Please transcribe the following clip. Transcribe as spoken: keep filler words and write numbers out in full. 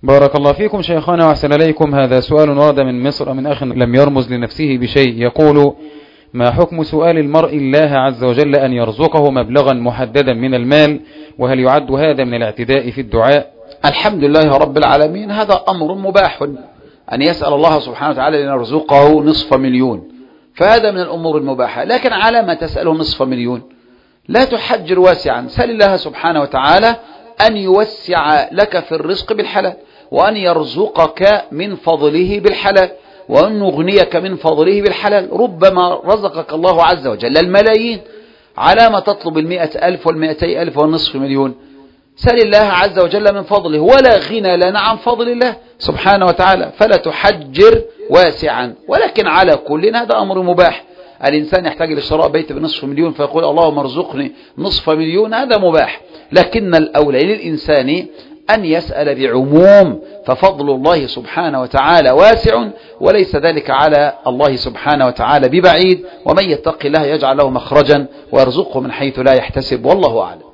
بارك الله فيكم شيخنا وأحسن إليكم. هذا سؤال ورد من مصر من أخ لم يرمز لنفسه بشيء، يقول: ما حكم سؤال المرء الله عز وجل أن يرزقه مبلغا محددا من المال، وهل يعد هذا من الاعتداء في الدعاء؟ الحمد لله رب العالمين، هذا أمر مباح أن يسأل الله سبحانه وتعالى أن يرزقه نصف مليون، فهذا من الأمور المباحة. لكن على ما تسأله نصف مليون؟ لا تحجر واسعا، سل الله سبحانه وتعالى أن يوسع لك في الرزق بالحلال، وأن يرزقك من فضله بالحلال، وأن يغنيك من فضله بالحلال. ربما رزقك الله عز وجل الملايين، على ما تطلب المئة ألف والمئتي ألف والنصف مليون؟ سل الله عز وجل من فضله، ولا غنى لنا عن فضل الله سبحانه وتعالى، فلا تحجر واسعا. ولكن على كل هذا أمر مباح. الإنسان يحتاج لشراء بيت بنصف مليون فيقول اللهم ارزقني نصف مليون، هذا مباح. لكن الأولى للإنسان أن يسأل بعموم، ففضل الله سبحانه وتعالى واسع، وليس ذلك على الله سبحانه وتعالى ببعيد. ومن يتق الله يجعل له مخرجا ويرزقه من حيث لا يحتسب، والله أعلم.